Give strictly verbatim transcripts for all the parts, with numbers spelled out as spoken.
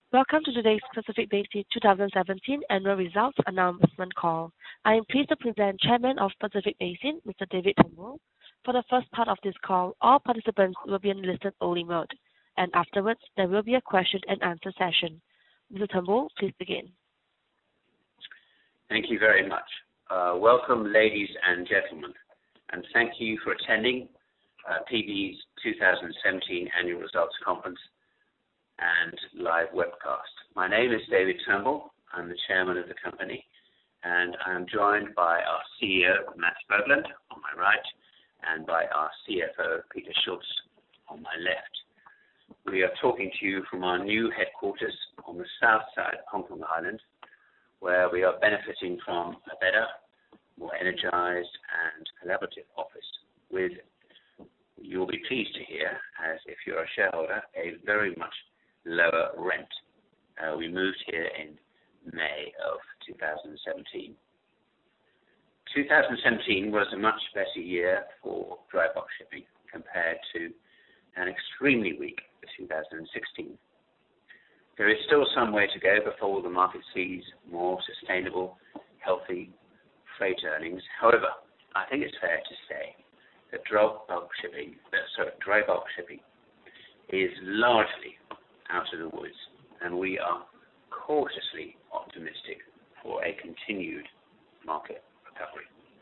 Welcome to today's Pacific Basin twenty seventeen Annual Results Announcement Call. I am pleased to present Chairman of Pacific Basin, Mister David Turnbull. For the first part of this call, all participants will be in listen-only mode, and afterwards there will be a question and answer session. Mister Turnbull, please begin. Thank you very much. Uh, welcome, ladies and gentlemen, and thank you for attending uh, P B's twenty seventeen Annual Results Conference and live webcast. My name is David Turnbull. I'm the chairman of the company, and I'm joined by our C E O, Mats Berglund, on my right, and by our C F O, Peter Schultz, on my left. We are talking to you from our new headquarters on the south side of Hong Kong Island, where we are benefiting from a better, more energized and collaborative office with, you'll be pleased to hear, as if you're a shareholder, a very much lower rent. Uh, we moved here in May of two thousand seventeen. two thousand seventeen was a much better year for dry bulk shipping compared to an extremely weak two thousand sixteen. There is still some way to go before the market sees more sustainable, healthy freight earnings. However, I think it's fair to say that dry bulk shipping, uh, sorry, dry bulk shipping is largely out of the woods, and we are cautiously optimistic for a continued market recovery.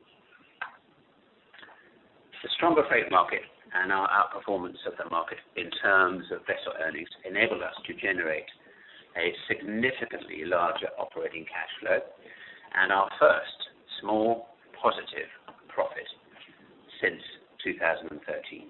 The stronger freight market and our outperformance of the market in terms of vessel earnings enabled us to generate a significantly larger operating cash flow and our first small positive profit since two thousand thirteen.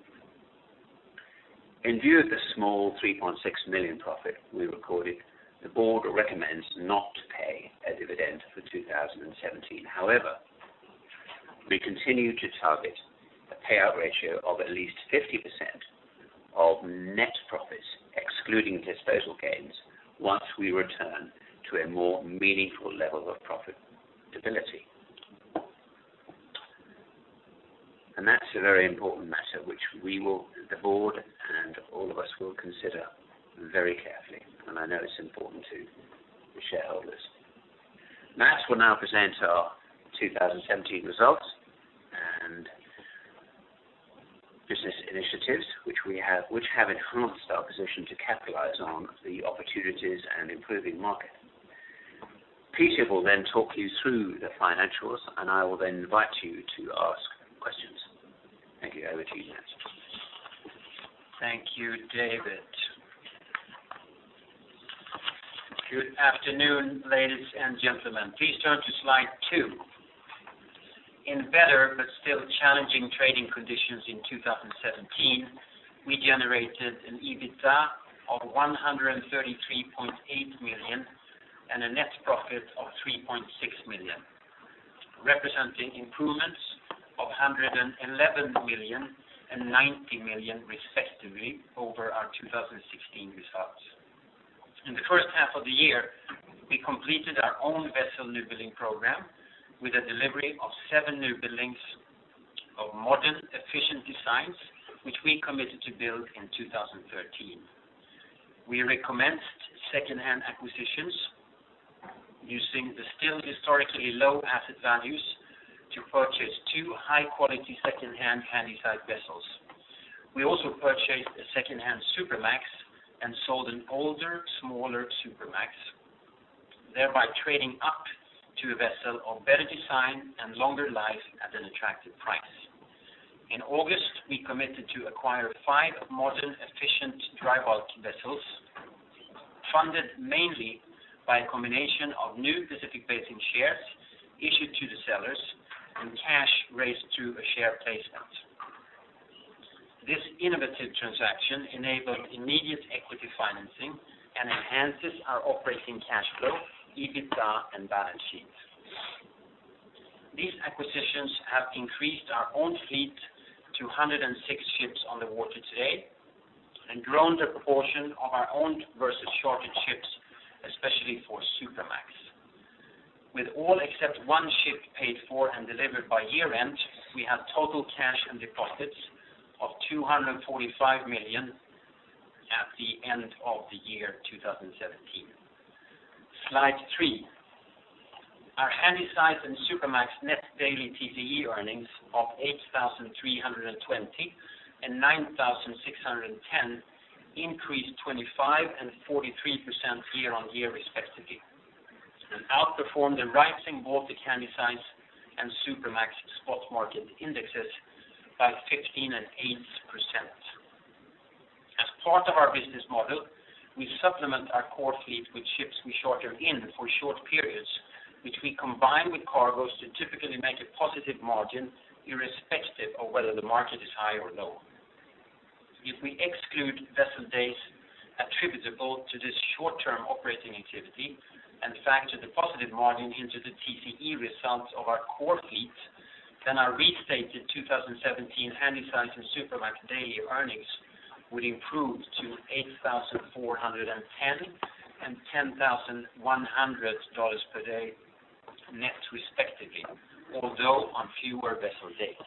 In view of the small three point six million profit we recorded, the board recommends not to pay a dividend for two thousand seventeen. However, we continue to target a payout ratio of at least fifty percent of net profits, excluding disposal gains, once we return to a more meaningful level of profitability. And that's a very important matter which we will, the board and all of us will consider very carefully. And I know it's important to the shareholders. Mats will now present our two thousand seventeen results and business initiatives which we have, which have enhanced our position to capitalize on the opportunities and improving market. Peter will then talk you through the financials, and I will then invite you to ask questions. Thank you. Over to you, Mats. Thank you, David. Good afternoon, ladies and gentlemen. Please turn to slide two. In better but still challenging trading conditions in two thousand seventeen, we generated an EBITDA of one hundred thirty-three point eight million and a net profit of three point six million, representing improvements of one hundred eleven million and ninety million respectively over our two thousand sixteen results. In the first half of the year, we completed our own vessel newbuilding program with a delivery of seven newbuildings of modern, efficient designs, which we committed to build in two thousand thirteen. We recommenced second-hand acquisitions using the still historically low asset values to purchase two high-quality second-hand handysize vessels. We also purchased a second-hand Supramax and sold an older, smaller Supramax, thereby trading up to a vessel of better design and longer life at an attractive price. In August, we committed to acquire five modern, efficient dry bulk vessels, funded mainly by a combination of new Pacific Basin shares issued to the sellers and cash raised through a share placement. This innovative transaction enabled immediate equity financing and enhances our operating cash flow, EBITDA, and balance sheet. These acquisitions have increased our own fleet to one hundred six ships on the water today and grown the proportion of our owned versus chartered ships, especially for Supramax. With all except one ship paid for and delivered by year-end, we have total cash and deposits of two hundred forty-five million at the end of the year two thousand seventeen. Slide three. Our Handysize and Supramax net daily T C E earnings of eight thousand three hundred twenty and nine thousand six hundred ten increased twenty-five and forty-three percent year-on-year respectively, and outperformed the rising Baltic Handysize and Supramax spot market indexes by fifteen and eight percent. As part of our business model, we supplement our core fleet with ships we charter in for short periods, which we combine with cargoes to typically make a positive margin irrespective of whether the market is high or low. If we exclude vessel days attributable to this short-term operating activity and factor the positive margin into the T C E results of our core fleet, then our restated two thousand seventeen Handysize and Supramax daily earnings would improve to eight thousand four hundred ten and ten thousand one hundred dollars per day net respectively, although on fewer vessel days.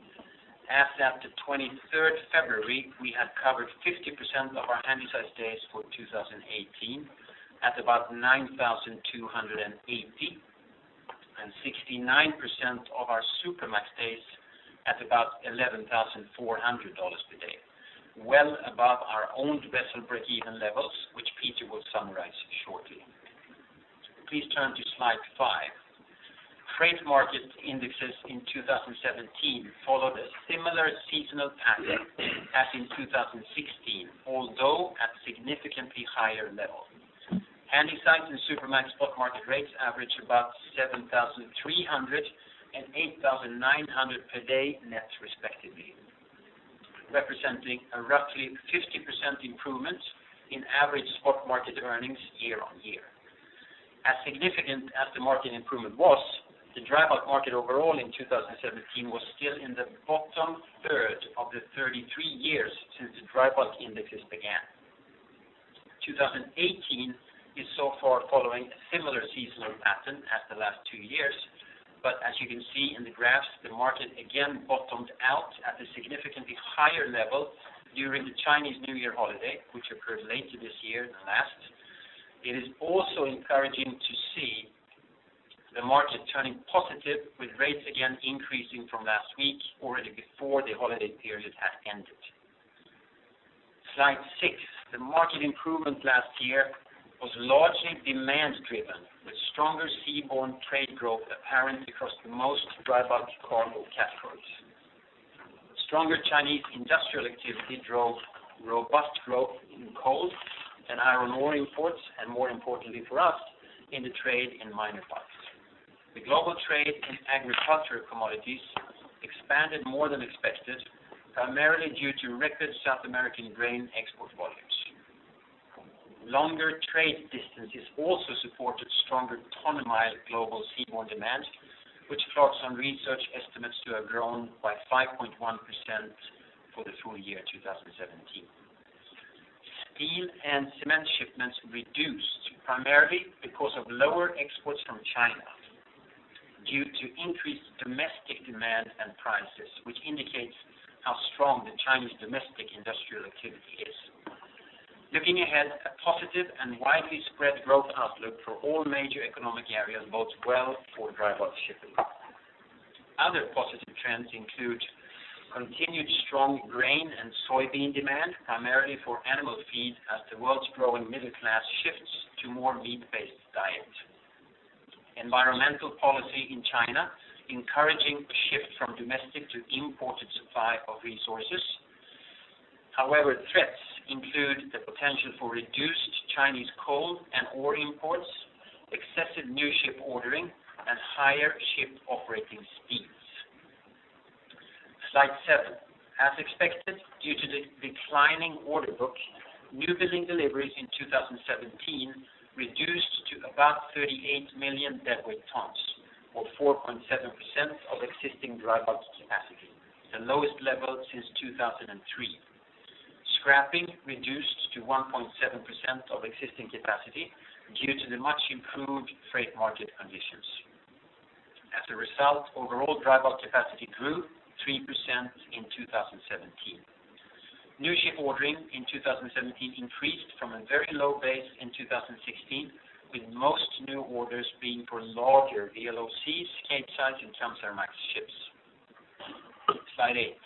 As at the twenty-third of February, we had covered fifty percent of our Handysize days for two thousand eighteen at about nine thousand two hundred eighty and sixty-nine percent of our Supramax days at about eleven thousand four hundred dollars per day, well above our owned vessel break-even levels, which Peter will summarize shortly. Please turn to slide five. Freight market indexes in two thousand seventeen followed a similar seasonal pattern as in two thousand sixteen, although at significantly higher levels. Handysize and Supramax spot market rates average about seven thousand three hundred and eight thousand nine hundred per day net respectively, representing a roughly fifty percent improvement in average spot market earnings year on year. As significant as the market improvement was, the dry bulk market overall in two thousand seventeen was still in the bottom third of the thirty-three years since the dry bulk indexes began. two thousand eighteen is so far following a similar seasonal pattern as the last two years, but as you can see in the graphs, the market again bottomed out at a significantly higher level during the Chinese New Year holiday, which occurred later this year than last. It is also encouraging to see the market turning positive, with rates again increasing from last week, already before the holiday period had ended. Slide six. The market improvement last year was largely demand-driven, with stronger seaborne trade growth apparent across the most dry bulk cargo categories. Stronger Chinese industrial activity drove robust growth in coal and iron ore imports, and more importantly for us, in the trade in minor bulks. The global trade in agricultural commodities expanded more than expected, primarily due to record South American grain export volumes. Longer trade distances also supported stronger ton-mile global seaborne demand, which Clarkson Research estimates to have grown by five point one percent for the full year two thousand seventeen. Steel and cement shipments reduced, primarily because of lower exports from China, due to increased domestic demand and prices, which indicates how strong the Chinese domestic industrial activity is. Looking ahead, a positive and widely spread growth outlook for all major economic areas bodes well for dry bulk shipping. Other positive trends include continued strong grain and soybean demand, primarily for animal feed, as the world's growing middle class shifts to more meat-based diet. Environmental policy in China, encouraging a shift from domestic to imported supply of resources. However, threats include the potential for reduced Chinese coal and ore imports, excessive new ship ordering, and higher ship operating speeds. Slide seven. As expected, due to the declining order book, newbuilding deliveries in two thousand seventeen reduced to about thirty-eight million deadweight tons, or four point seven percent of existing dry bulk capacity, the lowest level since two thousand three. Scrapping reduced to one point seven percent of existing capacity due to the much improved freight market conditions. As a result, overall dry bulk capacity grew three percent in two thousand seventeen. New ship ordering in two thousand seventeen increased from a very low base in two thousand sixteen, with most new orders being for larger V L O Cs, Capesize, and Kamsarmax ships. Slide eight.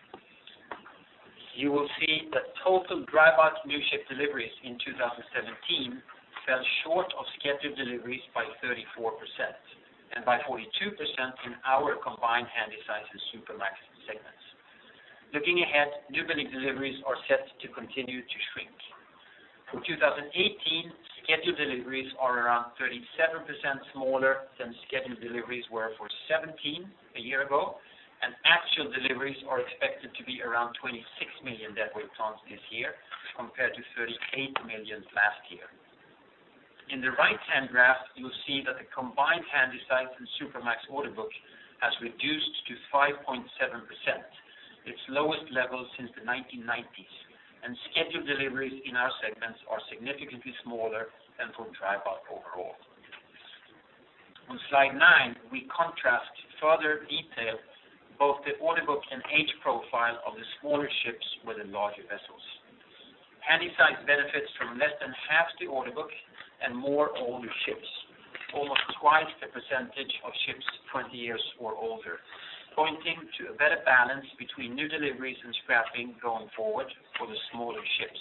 You will see that total dry bulk new ship deliveries in two thousand seventeen fell short of scheduled deliveries by thirty-four percent and by forty-two percent in our combined Handysize and Supramax segments. Looking ahead, newbuilding deliveries are set to continue to shrink. For two thousand eighteen, scheduled deliveries are around thirty-seven percent smaller than scheduled deliveries were for seventeen a year ago, and actual deliveries are expected to be around twenty-six million deadweight tons this year, compared to thirty-eight million last year. In the right-hand graph, you'll see that the combined Handysize and Supramax order book has reduced to five point seven percent, its lowest level since the nineteen nineties, and scheduled deliveries in our segments are significantly smaller than for dry bulk overall. On slide nine, we contrast further detail both the order book and age profile of the smaller ships with the larger vessels. Handysize benefits from less than half the order book and more older ships, almost twice the percentage of ships twenty years or older, pointing to a better balance between new deliveries and scrapping going forward for the smaller ships.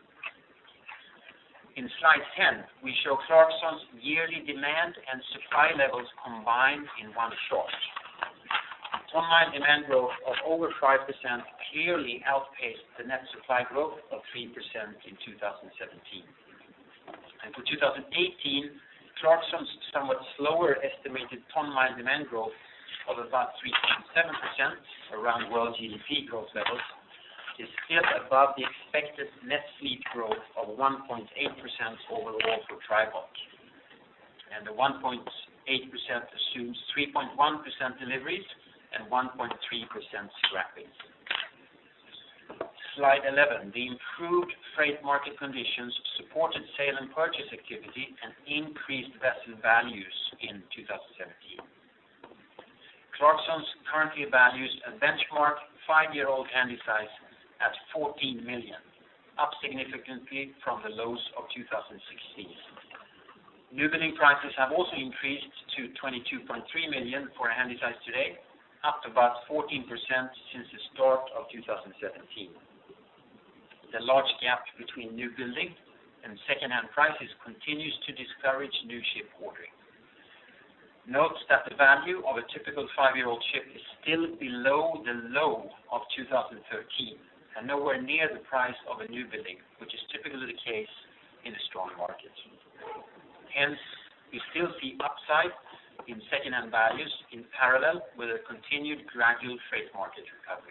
In slide ten, we show Clarksons' yearly demand and supply levels combined in one shot. Ton-mile demand growth of over five percent clearly outpaced the net supply growth of three percent in two thousand seventeen. And for two thousand eighteen, Clarksons' somewhat slower estimated ton-mile demand growth of about three point seven percent, around world G D P growth levels, is still above the expected net fleet growth of one point eight percent overall for dry bulk. And the one point eight percent assumes three point one percent deliveries and one point three percent scrapping. Slide eleven. The improved freight market conditions supported sale and purchase activity and increased vessel values in two thousand seventeen. Clarksons currently values a benchmark five-year-old Handysize at fourteen million dollars, up significantly from the lows of two thousand sixteen. Newbuilding prices have also increased to twenty-two point three million dollars for a Handysize today, up about fourteen percent since the start of two thousand seventeen. The large gap between newbuilding and second-hand prices continues to discourage new ship ordering. Note that the value of a typical five-year-old ship is still below the low of two thousand thirteen and nowhere near the price of a newbuilding, which is typically the case in a strong market. Hence, we still see upside in second-hand values in parallel with a continued gradual freight market recovery.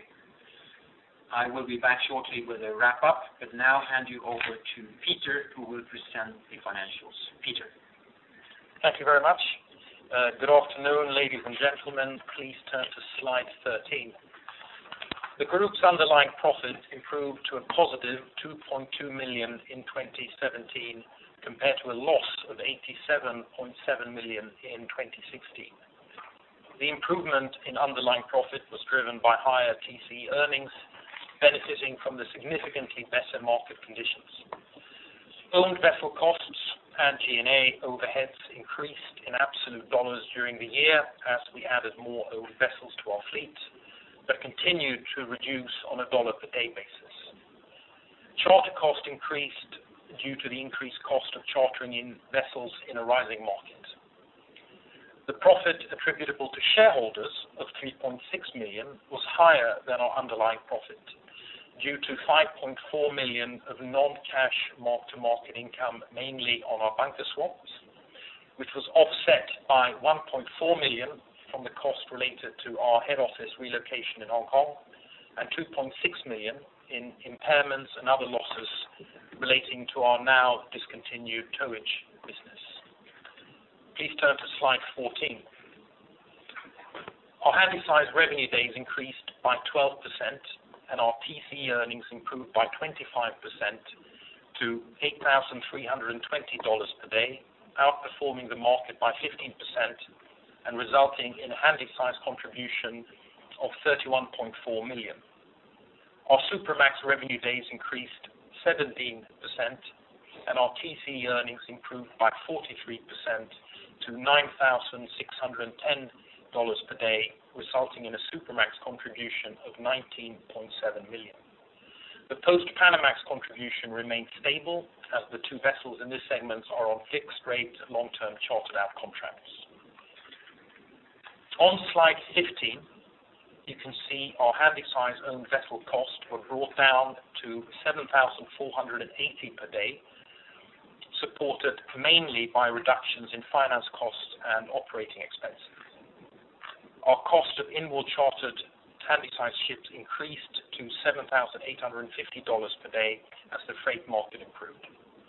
I will be back shortly with a wrap-up, but now hand you over to Peter, who will present the financials. Peter. Thank you very much. Uh, good afternoon, ladies and gentlemen. Please turn to slide thirteen. The group's underlying profit improved to a positive two point two million dollars in twenty seventeen compared to a loss of eighty-seven point seven million dollars in twenty sixteen. The improvement in underlying profit was driven by higher T C E earnings, benefiting from the significantly better market conditions. Owned vessel costs and G and A overheads increased in absolute dollars during the year as we added more owned vessels to our fleet, but continued to reduce on a dollar per day basis. Charter cost increased due to the increased cost of chartering in vessels in a rising market. The profit attributable to shareholders of three point six million dollars was higher than our underlying profit, due to five point four million dollars of non-cash mark-to-market income, mainly on our bunker swaps, which was offset by one point four million dollars from the cost related to our head office relocation in Hong Kong, and two point six million dollars in impairments and other losses relating to our now discontinued towage business. Please turn to slide fourteen. Our Handysize revenue days increased by twelve percent, and our T C E earnings improved by twenty-five percent to eight thousand three hundred twenty dollars per day, outperforming the market by fifteen percent and resulting in a Handysize contribution of thirty-one point four million dollars. Our Supramax revenue days increased seventeen percent, and our T C E earnings improved by forty-three percent to nine thousand six hundred ten dollars per day, resulting in a Supramax contribution of nineteen point seven million dollars. The post-Panamax contribution remained stable as the two vessels in this segment are on fixed-rate long-term chartered-out contracts. On slide fifteen, you can see our Handysize owned vessel cost were brought down to seven thousand four hundred eighty per day, supported mainly by reductions in finance costs and operating expenses. Our cost of inward chartered Handysize ships increased to seven thousand eight hundred fifty dollars per day as the freight market improved.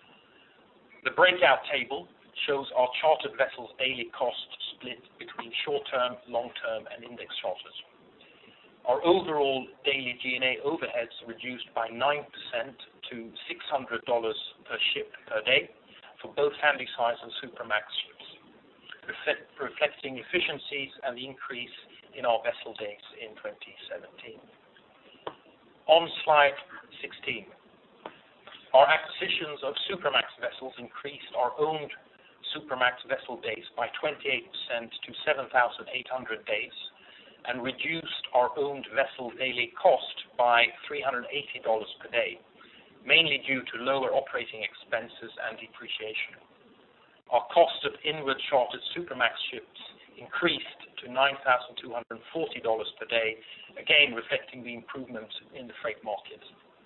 The breakout table shows our chartered vessels' daily cost split between short-term, long-term, and index charters. Our overall daily G and A overheads reduced by nine percent to six hundred dollars per ship per day for both Handysize and Supramax ships, reflecting efficiencies and the increase in our vessel days in twenty seventeen. On slide sixteen, our acquisitions of Supramax vessels increased our owned Supramax vessel days by twenty-eight percent to seven thousand eight hundred days and reduced our owned vessel daily cost by three hundred eighty dollars per day, mainly due to lower operating expenses and depreciation. Our cost of inward chartered Supramax ships increased to nine thousand two hundred forty dollars per day, again reflecting the improvement in the freight market.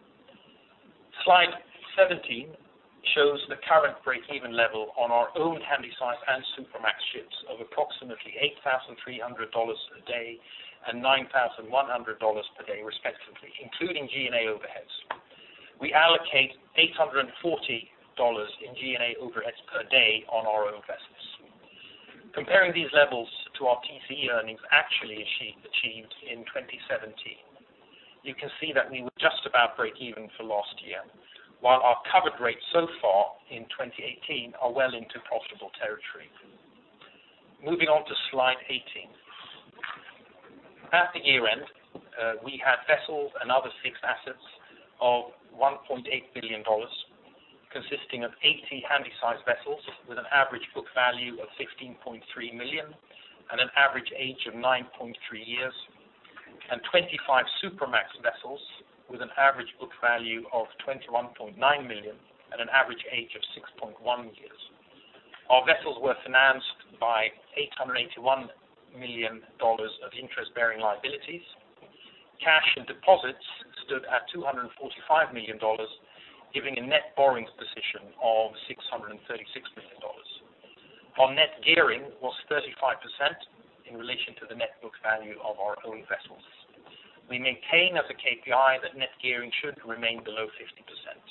Slide seventeen shows the current break-even level on our own Handysize and Supramax ships of approximately eight thousand three hundred dollars a day and nine thousand one hundred dollars per day, respectively, including G and A overheads. We allocate eight hundred forty dollars in G and A overheads per day on our own vessels. Comparing these levels to our T C E earnings actually achieved in twenty seventeen, you can see that we were just about break even for last year, while our covered rates so far in twenty eighteen are well into profitable territory. Moving on to slide eighteen. At the year end, uh, we had vessels and other fixed assets of one point eight billion dollars, consisting of eighty Handysize vessels with an average book value of fifteen point three million dollars and an average age of nine point three years, and twenty-five Supramax vessels with an average book value of twenty-one point nine million dollars and an average age of six point one years. Our vessels were financed by eight hundred eighty-one million dollars of interest-bearing liabilities. Cash and deposits stood at two hundred forty-five million dollars, giving a net borrowings position of six hundred thirty-six million dollars. Our net gearing was thirty-five percent in relation to the net book value of our own vessels. We maintain as a K P I that net gearing should remain below fifty percent.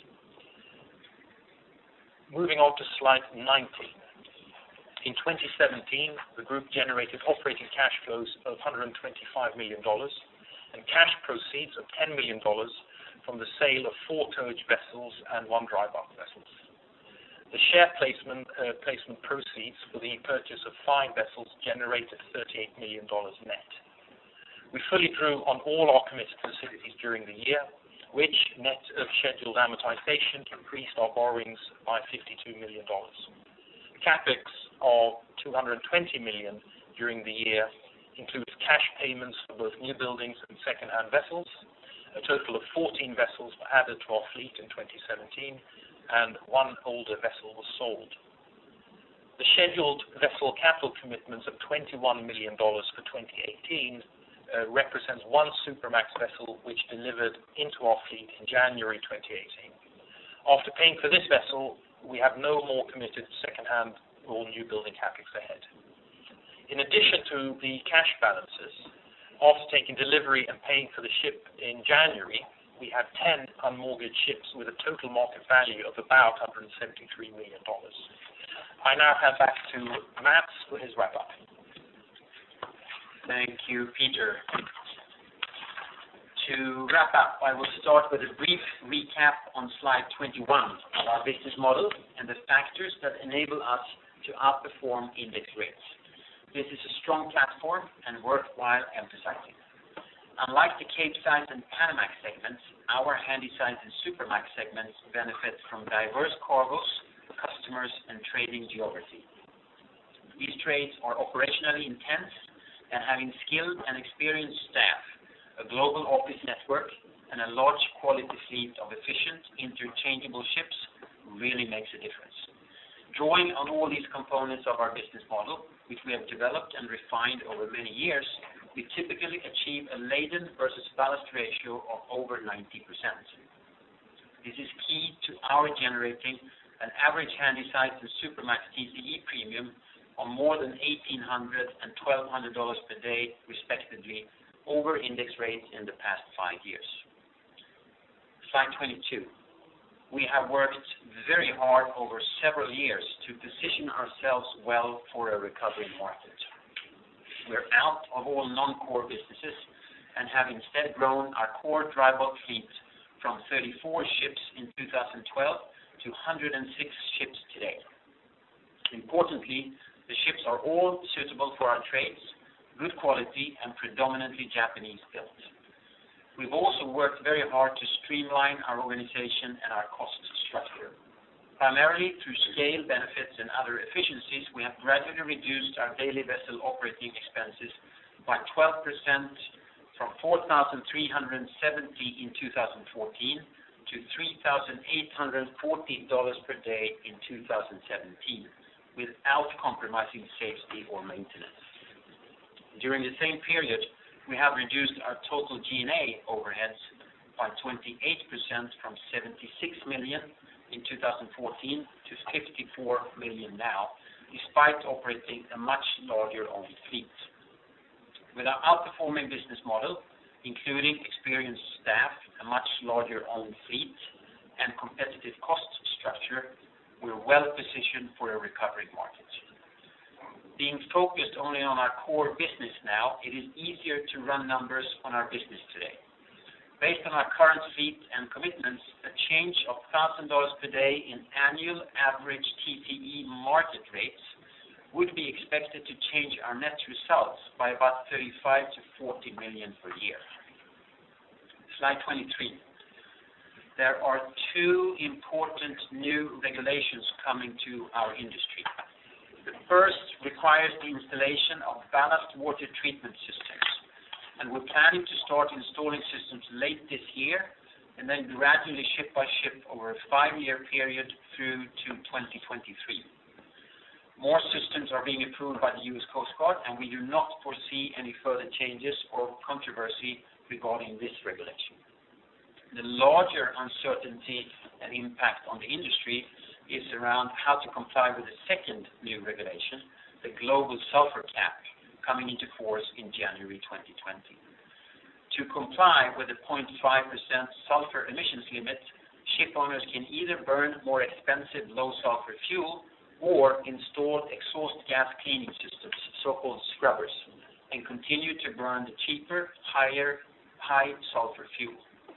Moving on to slide nineteen. In twenty seventeen, the group generated operating cash flows of one hundred twenty-five million dollars and cash proceeds of ten million dollars from the sale of four towage vessels and one dry bulk vessel. The share placement, uh, placement proceeds for the purchase of five vessels generated thirty-eight million dollars net. We fully drew on all our committed facilities during the year, which, net of scheduled amortization, increased our borrowings by fifty-two million dollars. CapEx of two hundred twenty million dollars during the year includes cash payments for both new buildings and second-hand vessels. A total of fourteen vessels were added to our fleet in twenty seventeen, and one older vessel was sold. The scheduled vessel capital commitments of twenty-one million dollars for twenty eighteen uh, represents one Supramax vessel which delivered into our fleet in January twenty eighteen. After paying for this vessel, we have no more committed second-hand or new building capex ahead. In addition to the cash balances, after taking delivery and paying for the ship in January, we had ten unmortgaged ships with a total market value of about one hundred seventy-three million dollars. I now hand back to Mats for his wrap-up. Thank you, Peter. To wrap up, I will start with a brief recap on slide twenty-one of our business model and the factors that enable us to outperform index rates. This is a strong platform and worthwhile emphasizing. Unlike the Capesize and Panamax segments, our Handysize and Supramax segments benefit from diverse cargoes, customers, and trading geography. These trades are operationally intense, and having skilled and experienced staff, a global office network, and a large quality fleet of efficient, interchangeable ships really makes a difference. Drawing on all these components of our business model, which we have developed and refined over many years, we typically achieve a laden versus ballast ratio of over ninety percent. This is key to our generating an average Handysize and Supramax T C E premium of more than eighteen hundred dollars and twelve hundred dollars per day, respectively, over index rates in the past five years. Slide twenty-two. We have worked very hard over several years to position ourselves well for a recovery market. We're out of all non-core businesses and have instead grown our core dry bulk fleet from thirty-four ships in two thousand twelve to one hundred six ships today. Importantly, the ships are all suitable for our trades, good quality, and predominantly Japanese built. We've also worked very hard to streamline our organization and our cost structure. Primarily through scale benefits and other efficiencies, we have gradually reduced our daily vessel operating expenses by twelve percent from four thousand three hundred seventy dollars in two thousand fourteen to three thousand eight hundred forty dollars per day in two thousand seventeen, without compromising safety or maintenance. During the same period, we have reduced our total G and A overheads by twenty-eight percent from seventy-six million dollars in two thousand fourteen to fifty-four million dollars now, despite operating a much larger owned fleet. With our outperforming business model, including experienced staff, a much larger owned fleet, and competitive cost structure, we're well positioned for a recovery market. Being focused only on our core business now, it is easier to run numbers on our business today. Based on our current fleet and commitments, a change of one thousand dollars per day in annual average T C E market rates would be expected to change our net results by about thirty-five to forty million per year. Slide twenty-three. There are two important new regulations coming to our industry. The first requires the installation of ballast water treatment systems, and we're planning to start installing systems late this year and then gradually ship by ship over a five-year period through to twenty twenty-three. More systems are being approved by the U S Coast Guard, and we do not foresee any further changes or controversy regarding this regulation. The larger uncertainty and impact on the industry is around how to comply with the second new regulation, the global sulfur cap, coming into force in January twenty twenty. To comply with the zero point five percent sulfur emissions limit, ship owners can either burn more expensive low sulfur fuel or install exhaust gas cleaning systems, so-called scrubbers, and continue to burn the cheaper, higher, high sulfur fuel.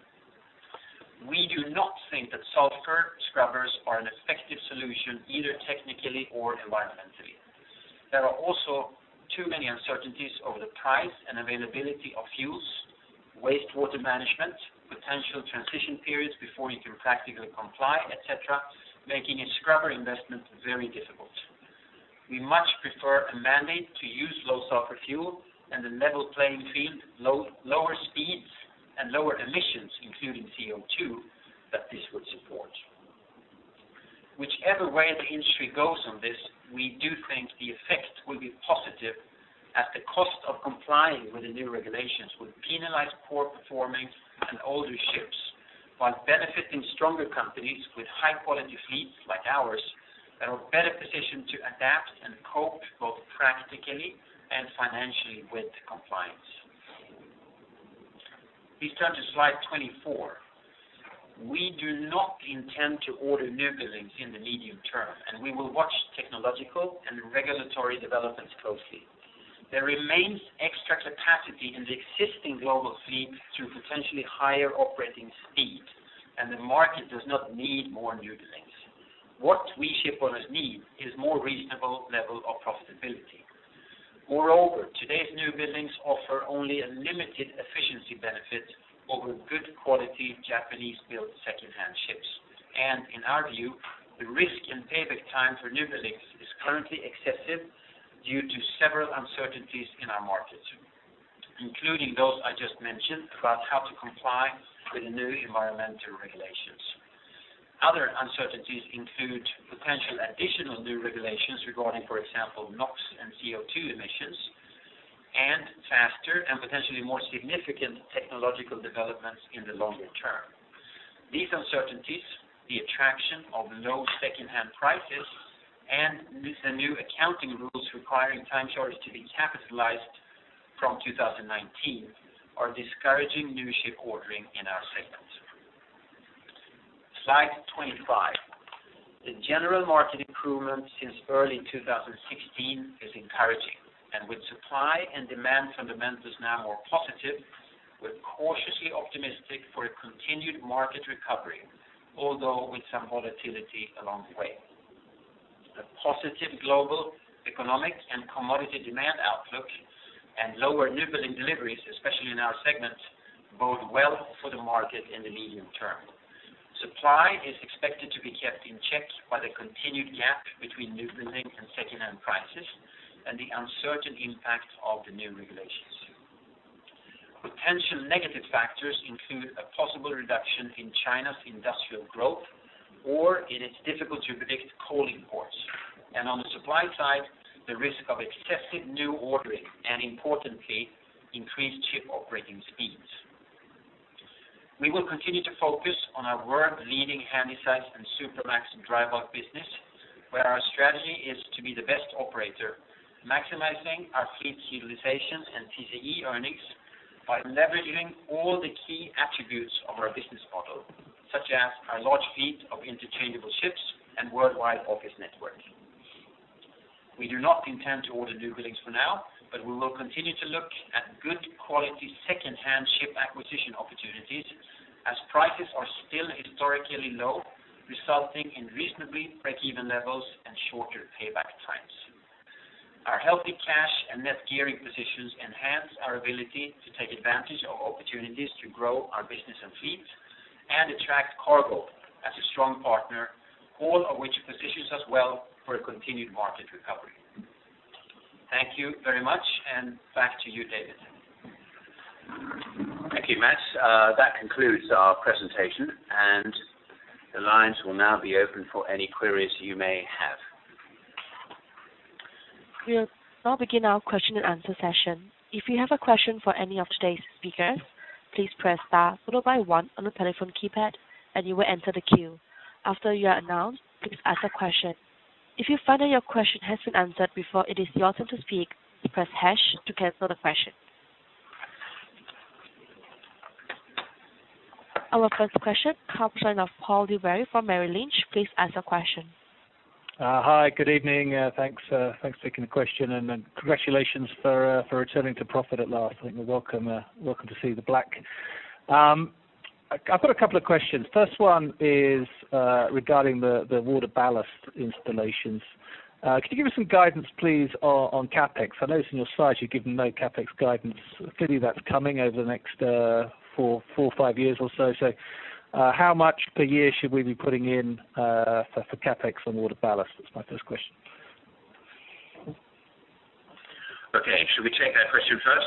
We do not think that sulfur scrubbers are an effective solution either technically or environmentally. There are also too many uncertainties over the price and availability of fuels, wastewater management, potential transition periods before you can practically comply, et cetera, making a scrubber investment very difficult. We much prefer a mandate to use low sulfur fuel and a level playing field, low, lower speeds and lower emissions, including C O two, that this would support. Whichever way the industry goes on this, we do think the effect will be positive, as the cost of complying with the new regulations will penalize poor performing and older ships, while benefiting stronger companies with high quality fleets like ours that are better positioned to adapt and cope both practically and financially with compliance. Please turn to slide twenty-four. We do not intend to order new buildings in the medium term, and we will watch technological and regulatory developments closely. There remains extra capacity in the existing global fleet through potentially higher operating speed, and the market does not need more new buildings. What we ship owners need is more reasonable level of profitability. Moreover, today's new buildings offer only a limited efficiency benefit over good quality Japanese-built second-hand ships. And in our view, the risk and payback time for new buildings is currently excessive due to several uncertainties in our market, including those I just mentioned about how to comply with the new environmental regulations. Other uncertainties include potential additional new regulations regarding, for example, NOx and C O two emissions, and faster and potentially more significant technological developments in the longer term. These uncertainties, the attraction of low second-hand prices, and the new accounting rules requiring time charters to be capitalized from two thousand nineteen are discouraging new ship ordering in our segment. Slide twenty-five. The general market improvement since early two thousand sixteen is encouraging, and with supply and demand fundamentals now more positive, we're cautiously optimistic for a continued market recovery, although with some volatility along the way. A positive global economic and commodity demand outlook and lower new building deliveries, especially in our segment, bode well for the market in the medium term. Supply is expected to be kept in check by the continued gap between new building and second-hand prices and the uncertain impact of the new regulations. Potential negative factors include a possible reduction in China's industrial growth, or it is difficult to predict coal imports. And on the supply side, the risk of excessive new ordering and, importantly, increased ship operating speeds. We will continue to focus on our world-leading Handysize and Supramax dry bulk business, where our strategy is to be the best operator, maximizing our fleet's utilization and T C E earnings by leveraging all the key attributes of our business model, such as our large fleet of interchangeable ships and worldwide office network. We do not intend to order new buildings for now, but we will continue to look at good quality second-hand ship acquisition opportunities as prices are still historically low, resulting in reasonably break-even levels and shorter payback times. Our healthy cash and net gearing positions enhance our ability to take advantage of opportunities to grow our business and fleet and attract cargo as a strong partner, all of which positions us well for a continued market recovery. Thank you very much, and back to you, David. Thank you, Mats. Uh, that concludes our presentation, and the lines will now be open for any queries you may have. We'll now begin our question and answer session. If you have a question for any of today's speakers, please press star followed by one on the telephone keypad, and you will enter the queue. After you are announced, please ask a question. If you find that your question has been answered before it is your turn to speak, press hash to cancel the question. Our first question comes from Paul Dewberry from Merrill Lynch. Please ask a question. Uh, hi, good evening. Uh, thanks, uh, thanks for taking the question, and, and congratulations for uh, for returning to profit at last. I think we're welcome, uh, welcome to see the black. Um, I've got a couple of questions. First one is uh, regarding the, the water ballast installations. Uh, could you give us some guidance, please, on, on CapEx? I noticed in your slides you've given no CapEx guidance. Clearly that's coming over the next uh, four, four or five years or so. So uh, how much per year should we be putting in uh, for, for CapEx on water ballast? That's my first question. Okay, should we take that question first?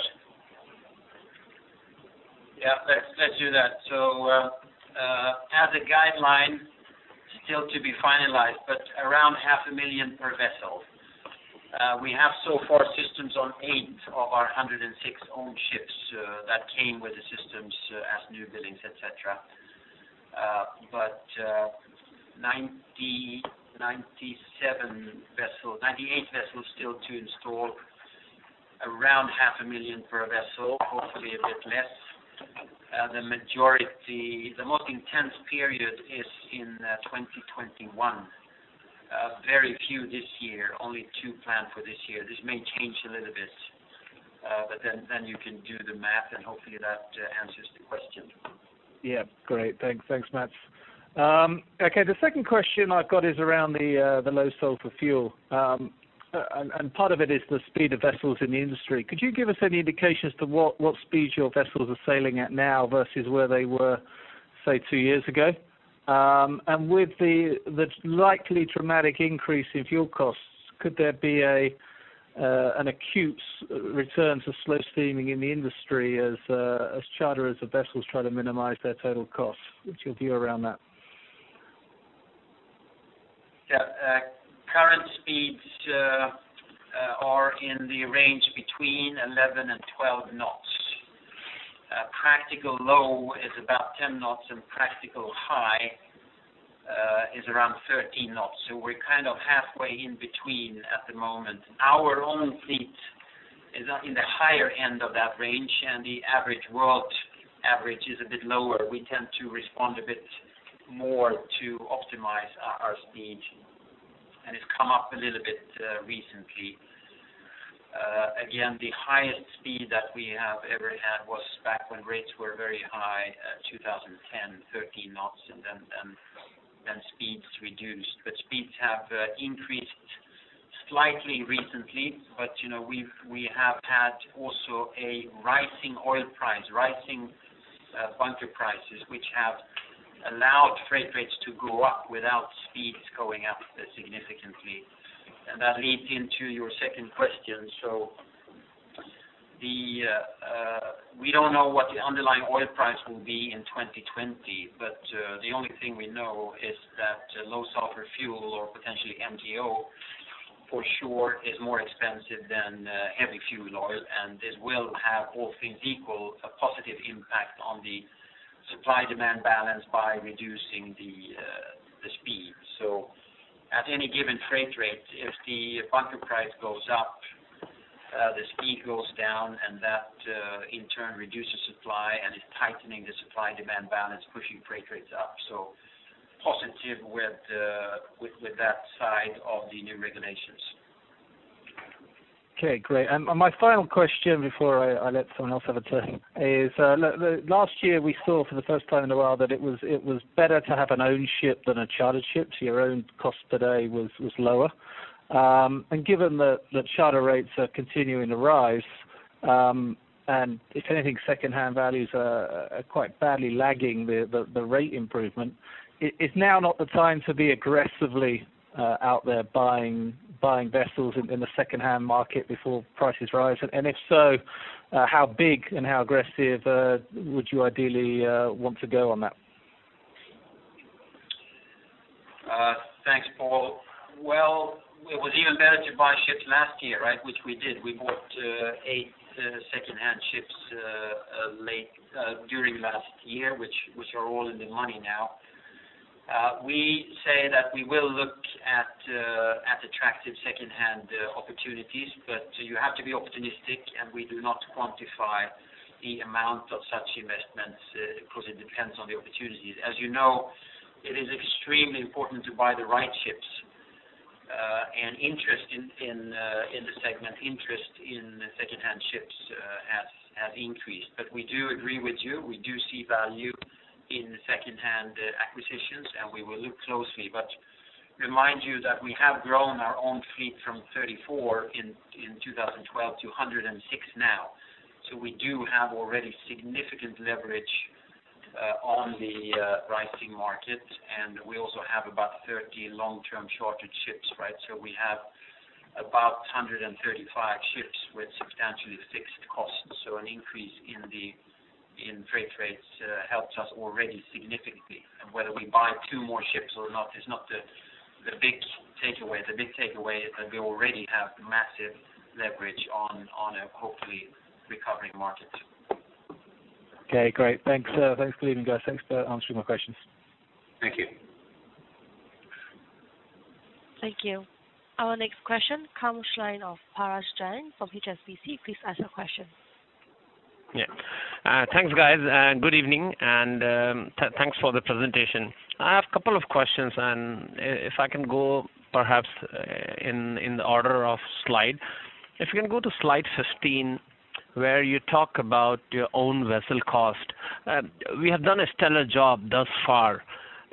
Yeah, let's let's do that. So, uh, uh, as a guideline, still to be finalized, but around half a million per vessel. Uh, we have so far systems on eight of our one hundred six owned ships uh, that came with the systems uh, as new buildings, et cetera. Uh, but uh, ninety, ninety-seven vessels, ninety-eight vessels still to install. Around half a million per vessel, hopefully a bit less. Uh, the majority, the most intense period is in uh, twenty twenty-one. Uh, very few this year, only two planned for this year. This may change a little bit, uh, but then, then you can do the math, and hopefully that uh, answers the question. Yeah, great. Thanks, thanks, Mats. Um, okay, the second question I've got is around the uh, the low sulfur fuel. Um, and, and part of it is the speed of vessels in the industry. Could you give us any indications to what, what speed your vessels are sailing at now versus where they were, say, two years ago? Um, and with the the likely dramatic increase in fuel costs, could there be a uh, an acute return to slow steaming in the industry as uh, as charterers of vessels try to minimise their total costs? What's your view around that? Yeah, uh, current speeds uh, uh, are in the range between eleven and twelve knots. Uh, practical low is about ten knots, and practical high uh, is around thirteen knots. So we're kind of halfway in between at the moment. Our own fleet is in the higher end of that range, and the average world average is a bit lower. We tend to respond a bit more to optimize our, our speed, and it's come up a little bit uh, recently. Uh, again, the highest speed that we have ever had was back when rates were very high, uh, two thousand ten, thirteen knots, and then, then then speeds reduced. But speeds have uh, increased slightly recently. But you know, we we have had also a rising oil price, rising uh, bunker prices, which have allowed freight rates to go up without speeds going up uh, significantly. And that leads into your second question. So the uh, uh, we don't know what the underlying oil price will be in twenty twenty, but uh, the only thing we know is that uh, low sulfur fuel, or potentially M T O, for sure is more expensive than uh, heavy fuel oil, and this will have, all things equal, a positive impact on the supply-demand balance by reducing the uh, the speed. So at any given freight rate, if the bunker price goes up, uh, the speed goes down, and that uh, in turn reduces supply and is tightening the supply-demand balance, pushing freight rates up. So positive with, uh, with with that side of the new regulations. Okay, great. And my final question before I, I let someone else have a turn is: uh, l- the, last year we saw for the first time in a while that it was it was better to have an owned ship than a chartered ship. So your own cost per day was was lower. Um, and given that, that charter rates are continuing to rise, um, and if anything, second-hand values are, are quite badly lagging the, the, the rate improvement, it, it's now not the time to be aggressively uh, out there buying buying vessels in, in the second-hand market before prices rise? And, and if so, uh, how big and how aggressive uh, would you ideally uh, want to go on that? Uh, thanks, Paul. Well, it was even better to buy ships last year, right, which we did. We bought uh, eight uh, second-hand ships uh, uh, late uh, during last year, which, which are all in the money now. Uh, we say that we will look at uh, at attractive second-hand uh, opportunities, but you have to be optimistic, and we do not quantify the amount of such investments uh, because it depends on the opportunities. As you know, it is extremely important to buy the right ships, uh, and interest in in, uh, in the segment, interest in second-hand ships uh, has has increased. But we do agree with you. We do see value in second-hand uh, acquisitions, and we will look closely. But remind you that we have grown our own fleet from thirty-four in, in two thousand twelve to one hundred six now. So we do have already significant leverage uh, on the uh, rising market, and we also have about thirty long-term chartered ships, right? So we have about one hundred thirty-five ships with substantially fixed costs. So an increase in the in freight rates uh, helps us already significantly. And whether we buy two more ships or not is not the the big takeaway. The big takeaway is that we already have massive leverage on, on a hopefully recovering market. Okay, great. Thanks, uh, thanks for leaving, guys. Thanks for answering my questions. Thank you. Thank you. Our next question comes line of Parash Jain from H S B C. Please ask your question. Yeah. Uh, thanks, guys. Uh, good evening, and um, th- thanks for the presentation. I have a couple of questions, and if I can go perhaps uh, in in the order of slide. If you can go to slide fifteen, where you talk about your own vessel cost. Uh, we have done a stellar job thus far.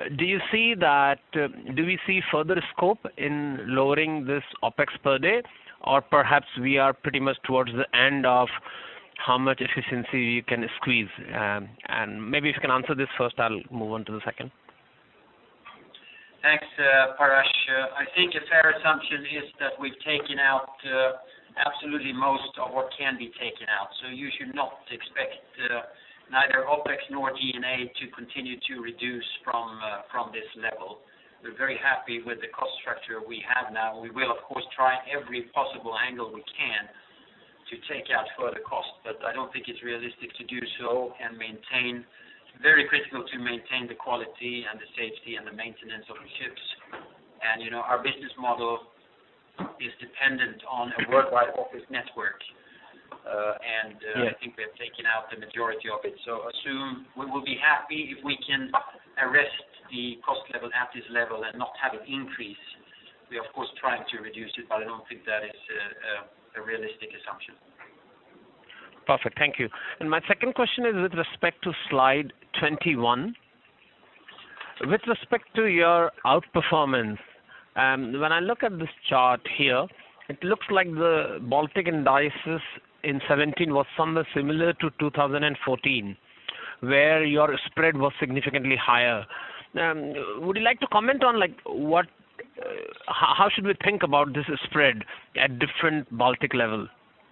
do you see that, uh, do we see further scope in lowering this OpEx per day, or perhaps we are pretty much towards the end of how much efficiency you can squeeze? Um, and maybe if you can answer this first, I'll move on to the second. Thanks, uh, Parash. Uh, I think a fair assumption is that we've taken out uh, absolutely most of what can be taken out. So you should not expect uh, neither OpEx nor G and A to continue to reduce from uh, from this level. We're very happy with the cost structure we have now. We will, of course, try every possible angle we can to take out further costs, but I don't think it's realistic to do so and maintain, very critical to maintain the quality and the safety and the maintenance of the ships. And, you know, our business model is dependent on a worldwide office network. Uh, and uh, yeah. I think we have taken out the majority of it. So assume we will be happy if we can arrest the cost level at this level and not have it increase. We are, of course, trying to reduce it, but I don't think that is a, a, a realistic assumption. Perfect. Thank you. And my second question is with respect to slide twenty-one. With respect to your outperformance, um, when I look at this chart here, it looks like the Baltic indices in seventeen was somewhere similar to two thousand fourteen, where your spread was significantly higher. Um, would you like to comment on like what, uh, how, how should we think about this spread at different Baltic level?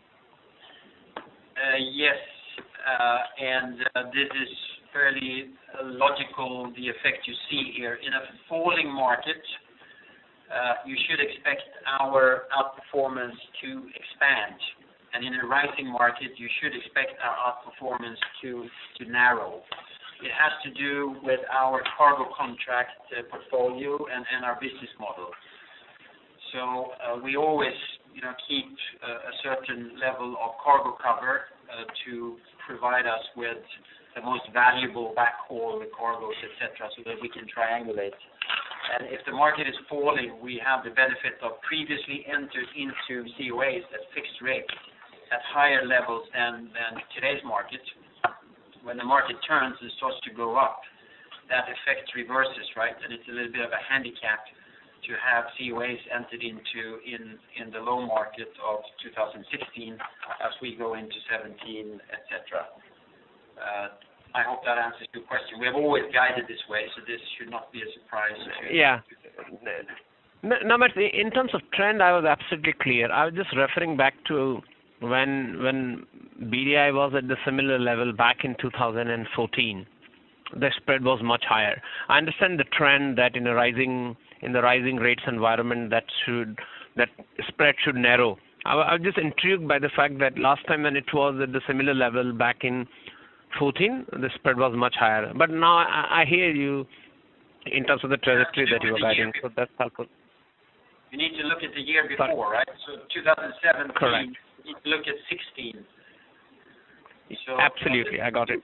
Uh, yes, uh, and uh, this is fairly uh, logical, the effect you see here. In a falling market, uh, you should expect our outperformance to expand. And in a rising market, you should expect our outperformance to, to narrow. It has to do with our cargo contract uh, portfolio and, and our business model. So uh, we always you know, keep uh, a certain level of cargo cover uh, to provide us with the most valuable backhaul, the cargoes, et cetera, so that we can triangulate. And if the market is falling, we have the benefit of previously entered into C O As at fixed rates at higher levels than, than today's market. When the market turns and starts to go up, that effect reverses, right? And it's a little bit of a handicap to have C O As entered into in, in the low market of two thousand sixteen as we go into seventeen, et cetera. Uh, I hope that answers your question. We have always guided this way, so this should not be a surprise. Yeah. No, no, but in terms of trend, I was absolutely clear. I was just referring back to when when B D I was at the similar level back in two thousand fourteen. The spread was much higher. I understand the trend that in a rising in the rising rates environment that should that spread should narrow. I, I was just intrigued by the fact that last time when it was at the similar level back in fourteen, the spread was much higher. But now I, I hear you in terms of the trajectory that you were guiding, so that's helpful. You need to look at the year before, right? So two thousand seventeen, correct. You need to look at sixteen. So absolutely, I got it.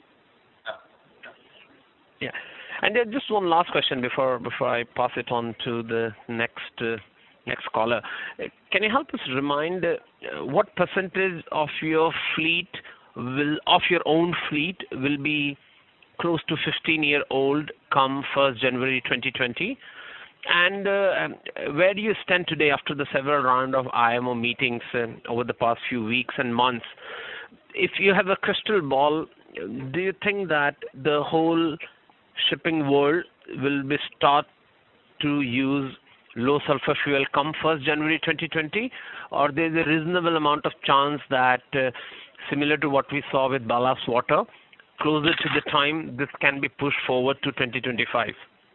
Yeah, and uh, just one last question before before I pass it on to the next uh, next caller. Uh, can you help us remind uh, what percentage of your fleet will of your own fleet will be close to fifteen year old come first January twenty twenty? And uh, where do you stand today after the several round of I M O meetings uh, over the past few weeks and months? If you have a crystal ball, do you think that the whole shipping world will be start to use low sulfur fuel come first January twenty twenty, or there's a reasonable amount of chance that uh, similar to what we saw with ballast water, closer to the time this can be pushed forward to twenty twenty-five?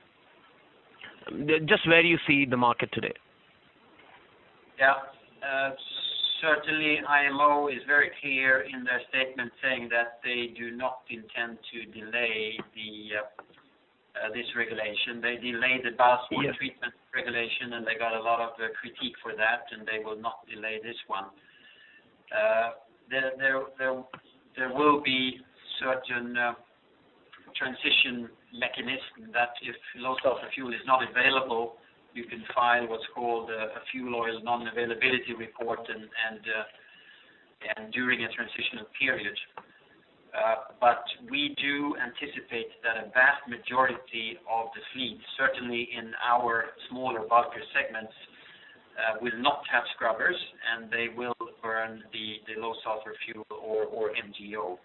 Just where you see the market today. Yeah, uh, certainly I M O is very clear in their statement saying that they do not intend to delay the uh, uh, this regulation. They delayed the ballast water yes. treatment regulation, and they got a lot of uh, critique for that, and they will not delay this one. Uh, there, there, there, there will be certain uh, transition mechanism that if low sulfur fuel is not available, you can file what's called a, a fuel oil non-availability report, and and, uh, and during a transitional period. Uh, but we do anticipate that a vast majority of the fleet, certainly in our smaller bulker segments, uh, will not have scrubbers, and they will burn the, the low sulfur fuel or, or M G O.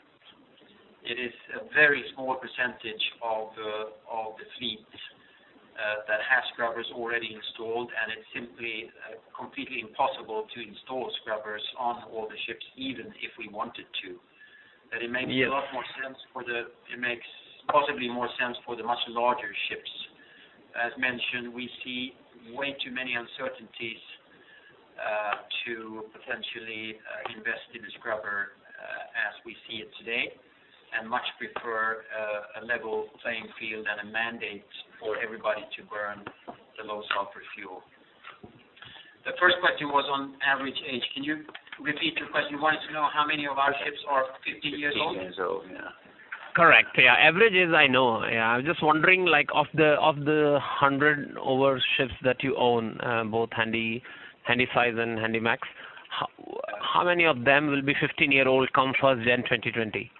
It is a very small percentage of uh, of the fleet uh, that has scrubbers already installed, and it's simply uh, completely impossible to install scrubbers on all the ships, even if we wanted to. That it makes Yes. a lot more sense for the, it makes possibly more sense for the much larger ships. As mentioned, we see way too many uncertainties uh, to potentially uh, invest in a scrubber uh, as we see it today, and much prefer uh, a level playing field and a mandate for everybody to burn the low sulfur fuel. The first question was on average age. Can you repeat the question? You wanted to know how many of our ships are fifteen years old? fifteen years old, yeah. Correct. Yeah, average is I know. Yeah, I was just wondering, like of the of the hundred over ships that you own, uh, both handy, handy size and handy max, how, how many of them will be fifteen year old come first Jan twenty twenty?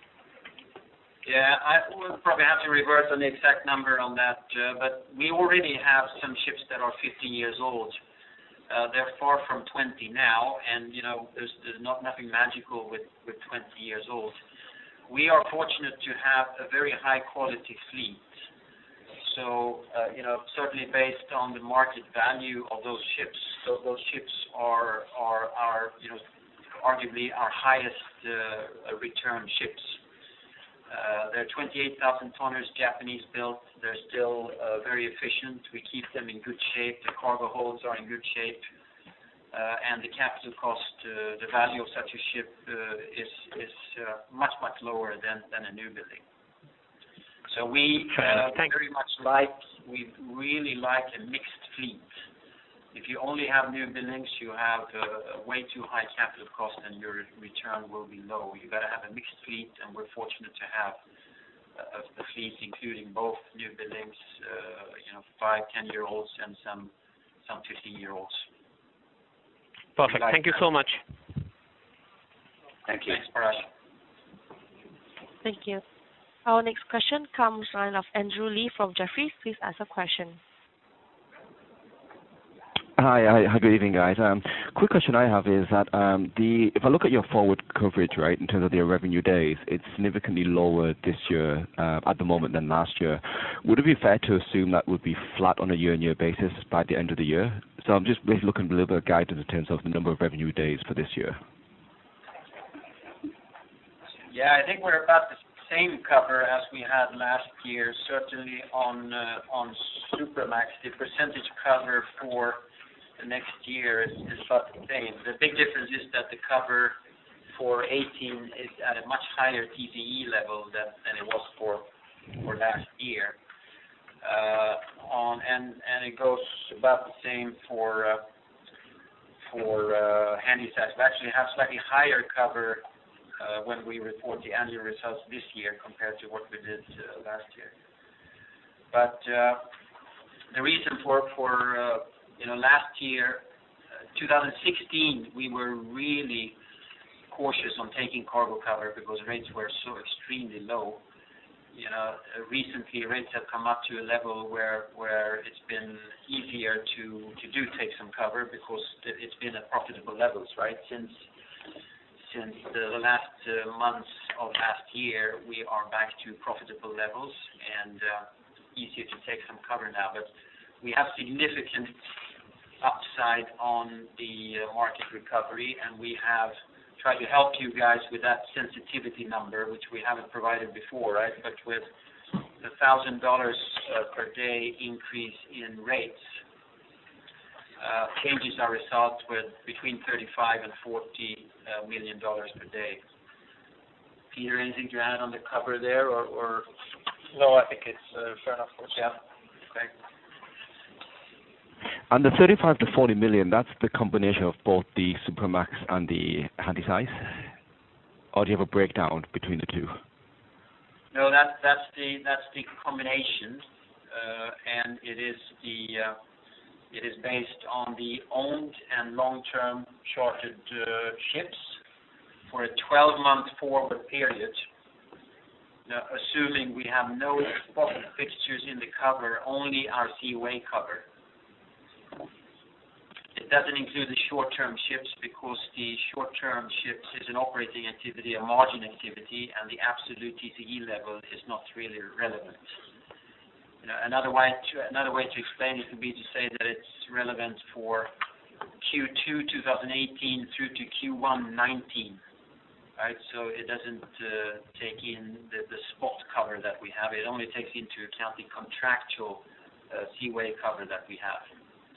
Yeah, I will probably have to revert on the exact number on that, uh, but we already have some ships that are fifteen years old. Uh, they're far from twenty now, and you know, there's, there's not nothing magical with, with twenty years old. We are fortunate to have a very high quality fleet. So, uh, you know, certainly based on the market value of those ships, so those ships are, are, are, you know, arguably our highest uh, return ships. Uh, they're twenty-eight thousand tonners, Japanese built. They're still uh, very efficient. We keep them in good shape. The cargo holds are in good shape. Uh, and the capital cost, uh, the value of such a ship uh, is, is uh, much, much lower than, than a new building. So we uh, very much like, we really like a mixed fleet. If you only have new buildings, you have uh, a way too high capital cost and your return will be low. You've got to have a mixed fleet, and we're fortunate to have a, a fleet including both new buildings, uh, you know, five, ten-year-olds and some some fifteen-year-olds. Perfect. Like Thank you that. so much. Thank you. Thanks, Parash. Thank you. Our next question comes from the line of Andrew Lee from Jefferies. Please ask a question. Hi, hi, hi, good evening, guys. Um, quick question I have is that um, the if I look at your forward coverage, right, in terms of their revenue days, it's significantly lower this year uh, at the moment than last year. Would it be fair to assume that would be flat on a year-on-year basis by the end of the year? So I'm just basically looking for a little bit of guidance in terms of the number of revenue days for this year. Yeah, I think we're about the same cover as we had last year. Certainly on uh, on Supramax, the percentage cover for the next year is, is about the same. The big difference is that the cover for eighteen is at a much higher T C E level than, than it was for for last year. Uh, on and and it goes about the same for uh, for uh, Handysize. We actually have slightly higher cover uh, when we report the annual results this year compared to what we did uh, last year. But uh, the reason for for uh, You know, last year, uh, twenty sixteen, we were really cautious on taking cargo cover because rates were so extremely low. You know, uh, recently rates have come up to a level where where it's been easier to, to do take some cover because it's been at profitable levels, right? Since since the last uh, months of last year, we are back to profitable levels and uh, easier to take some cover now. But we have significant upside on the uh, market recovery, and we have tried to help you guys with that sensitivity number, which we haven't provided before, right? But with the thousand dollars per day increase in rates, uh, changes our results with between thirty-five and forty uh, million dollars per day. Peter, anything to add on the cover there, or? or... No, I think it's uh, fair enough. Yeah. Okay. And the thirty-five to forty million, that's the combination of both the Supramax and the Handysize? Or do you have a breakdown between the two? No, that's that's the that's the combination, uh, and it is the uh, it is based on the owned and long-term chartered uh, ships, for a twelve-month forward period, now, assuming we have no spot fixtures in the cover, only our C O A cover. It doesn't include the short-term ships because the short-term ships is an operating activity, a margin activity, and the absolute T C E level is not really relevant. You know, another way to, another way to explain it would be to say that it's relevant for Q two twenty eighteen through to Q one nineteen. Right, so it doesn't uh, take in the, the spot cover that we have. It only takes into account the contractual uh, C O A cover that we have.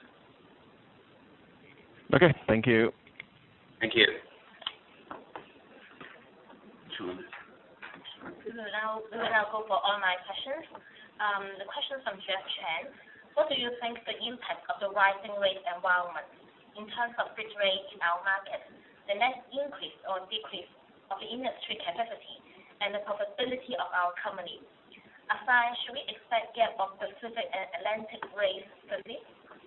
Okay, thank you. Thank you. We will now, we will now go for online questions. Um, the question from Jeff Chen. What do you think the impact of the rising rate environment in terms of freight rate in our market, the net increase or decrease of the industry capacity, and the profitability of our company? Aside, should we expect gap of Pacific and Atlantic rates persist?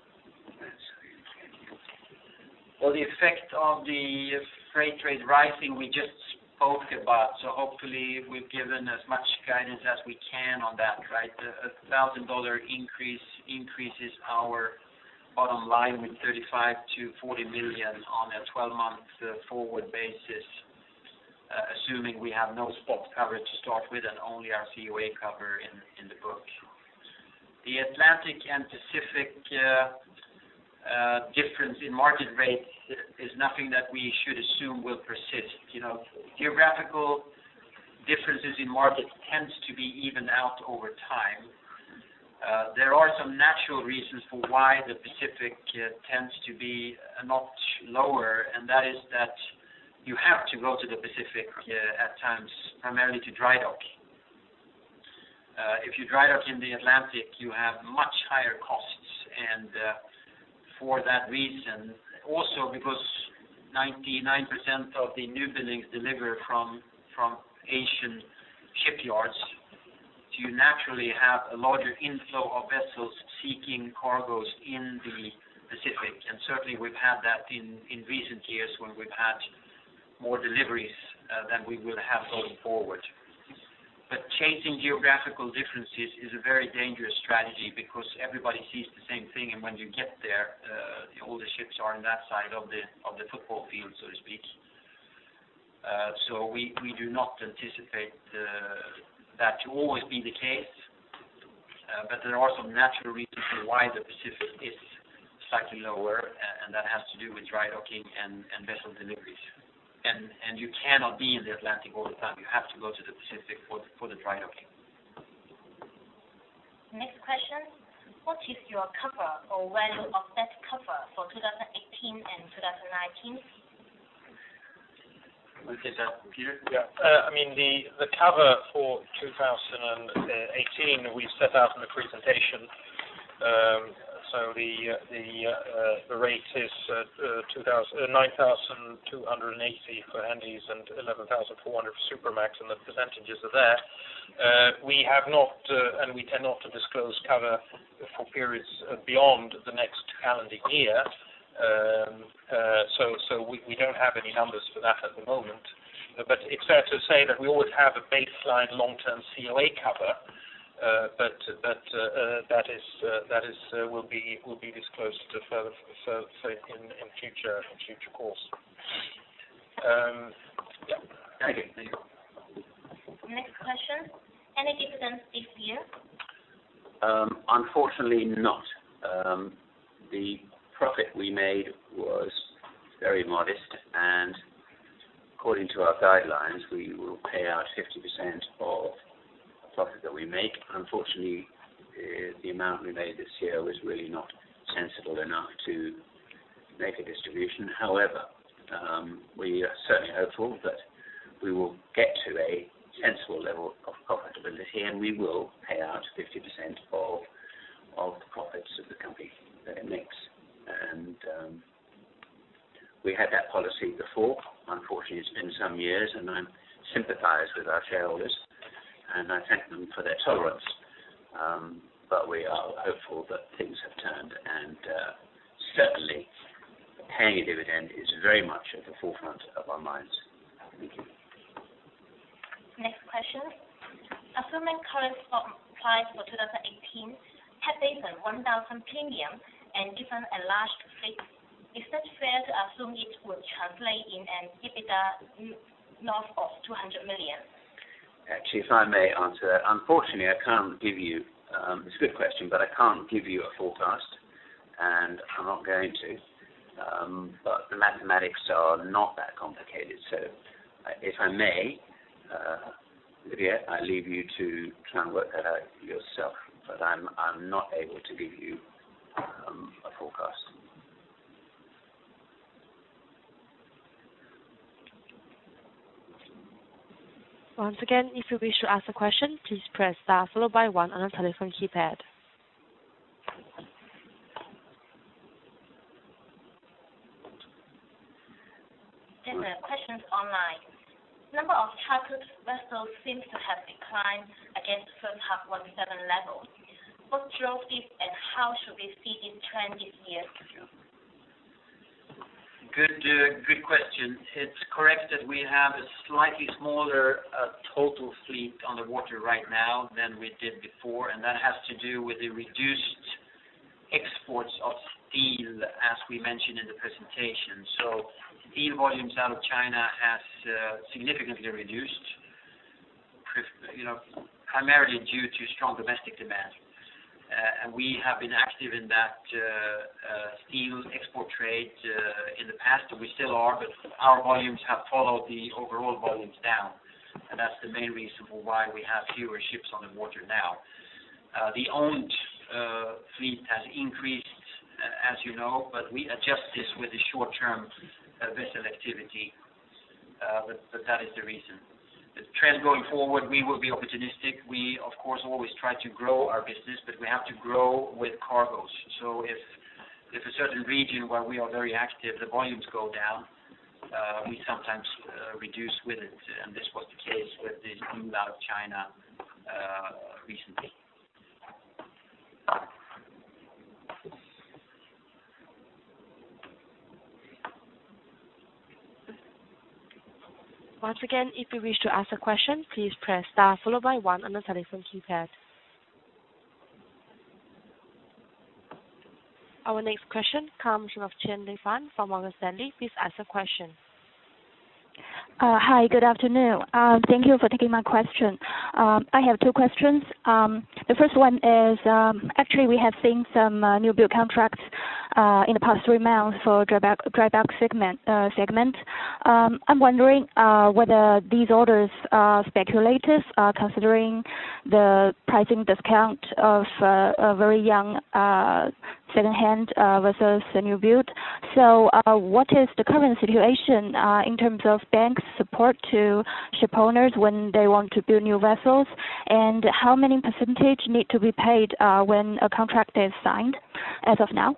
Well, the effect of the freight rate rising we just spoke about, so hopefully we've given as much guidance as we can on that, right? A thousand dollar increase increases our bottom line with thirty-five to forty million on a twelve month uh, forward basis, uh, assuming we have no spot cover to start with and only our C O A cover in, in the book. The Atlantic and Pacific uh, Uh, difference in market rates is nothing that we should assume will persist. You know, geographical differences in market tends to be evened out over time. Uh, there are some natural reasons for why the Pacific uh, tends to be a notch lower, and that is that you have to go to the Pacific uh, at times, primarily to dry dock. Uh, if you dry dock in the Atlantic, you have much higher costs, and uh, for that reason, also because ninety-nine percent of the new buildings deliver from from Asian shipyards, so you naturally have a larger inflow of vessels seeking cargoes in the Pacific, and certainly we've had that in, in recent years when we've had more deliveries uh, than we will have going forward. But chasing geographical differences is a very dangerous strategy because everybody sees the same thing, and when you get there, uh, all the ships are on that side of the of the football field, so to speak. Uh, so we, we do not anticipate uh, that to always be the case, uh, but there are some natural reasons for why the Pacific is slightly lower, and that has to do with dry docking and, and vessel deliveries. And and you cannot be in the Atlantic all the time. You have to go to the Pacific for for the dry docking. Next question. What is your cover or value of that cover for two thousand eighteen and two thousand nineteen? Okay, that Peter? Yeah, uh, I mean the the cover for two thousand eighteen we set out in the presentation. Um, So the uh, the uh, the rate is uh, uh, nine thousand two hundred eighty for Handys and eleven thousand four hundred for Supramax, and the percentages are there. Uh, we have not, uh, and we tend not to disclose cover for periods uh, beyond the next calendar year. Um, uh, so so we, we don't have any numbers for that at the moment. Uh, but it's fair to say that we always have a baseline long-term C O A cover. Uh, but but uh, uh, that is uh, that is uh, will be will be disclosed to further for, for in, in future in future course. Um, yeah. Thank you. Thank you. Next question. Any dividends this year? Um, unfortunately, not. Um, the profit we made was very modest, and according to our guidelines, we will pay out fifty percent of profit that we make. Unfortunately, uh, the amount we made this year was really not sensible enough to make a distribution. However, um, we are certainly hopeful that we will get to a sensible level of profitability, and we will pay out fifty percent of of the profits of the company that it makes. And um, we had that policy before. Unfortunately, it's been some years, and I sympathize with our shareholders, and I thank them for their tolerance. Um, but we are hopeful that things have turned, and uh, certainly paying a dividend is very much at the forefront of our minds. Next question. Assuming current spot price for two thousand eighteen had based on one thousand premium and given a large fleet, is that fair to assume it would translate in an EBITDA north of two hundred million? Actually, if I may answer that, unfortunately, I can't give you, um, it's a good question, but I can't give you a forecast, and I'm not going to. Um, but the mathematics are not that complicated. So, uh, if I may, uh, Lydia, I leave you to try and work that out yourself. But I'm I'm not able to give you um, a forecast. Once again, if you wish to ask a question, please press star followed by one on the telephone keypad. There's a questions online. Number of chartered vessels seems to have declined against first half seventeen level. What drove this, and how should we see this trend this year? Good, uh, good question. It's correct that we have a slightly smaller uh, total fleet on the water right now than we did before, and that has to do with the reduced exports of steel, as we mentioned in the presentation. So steel volumes out of China has uh, significantly reduced, you know, primarily due to strong domestic demand. Uh, and we have been active in that uh, uh, steel export trade uh, in the past, and we still are, but our volumes have followed the overall volumes down, and that's the main reason for why we have fewer ships on the water now. Uh, the owned uh, fleet has increased, uh, as you know, but we adjust this with the short-term uh, vessel activity, uh, but, but that is the reason. The trend going forward, we will be opportunistic. We, of course, always try to grow our business, but we have to grow with cargoes. So if if a certain region where we are very active, the volumes go down, uh, we sometimes uh, reduce with it, and this was the case with the steel out of China uh, recently. Once again, if you wish to ask a question, please press star followed by one on the telephone keypad. Our next question comes from Chen Li Fan from Morgan Stanley. Please ask a question. Uh, hi, good afternoon. Um, thank you for taking my question. Um, I have two questions. Um, the first one is um, actually we have seen some uh, new build contracts uh, in the past three months for dry bulk, dry bulk segment. Uh, segment. Um, I'm wondering uh, whether these orders are speculative, uh, considering the pricing discount of uh, a very young uh, second-hand uh, versus a new build. So uh, what is the current situation uh, in terms of banks' support to ship owners when they want to build new vessels, and how many percentage need to be paid uh, when a contract is signed as of now?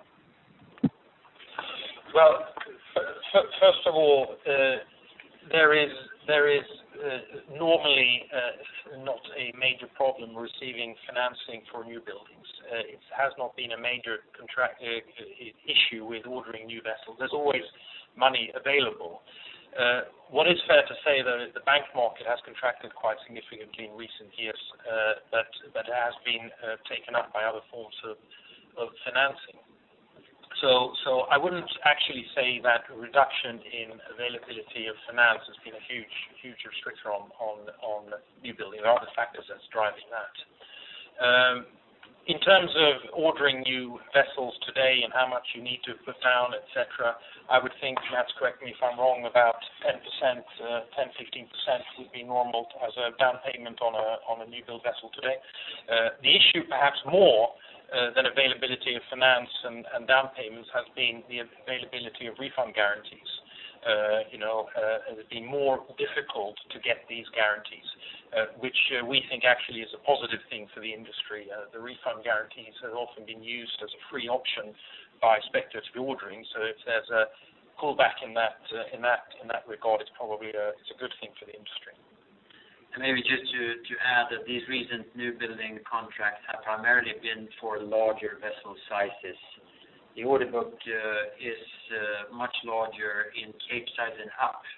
Well, f- first of all, uh, there is there is uh, normally uh, not a major problem receiving financing for new buildings. Uh, it has not been a major contract uh, issue with ordering new vessels. There's always money available. Uh, what is fair to say, though, is the bank market has contracted quite significantly in recent years, uh, but but has been uh, taken up by other forms of, of financing. So, so I wouldn't actually say that a reduction in availability of finance has been a huge, huge restrictor on on, on new building. There are other factors that's driving that. Um, in terms of ordering new vessels today and how much you need to put down, et cetera, I would think, Matt, correct me if I'm wrong, about ten percent, uh, ten, fifteen percent would be normal as a down payment on a on a new build vessel today. Uh, the issue, perhaps more Uh, than availability of finance and, and down payments, has been the availability of refund guarantees. Uh, you know, uh, it has been more difficult to get these guarantees, uh, which uh, we think actually is a positive thing for the industry. Uh, the refund guarantees have often been used as a free option by speculative ordering, so if there's a pullback in that uh, in that in that regard, it's probably a, it's a good thing for the industry. And maybe just to, to add that these recent new building contracts have primarily been for larger vessel sizes. The order book uh, is uh, much larger in Capesize and up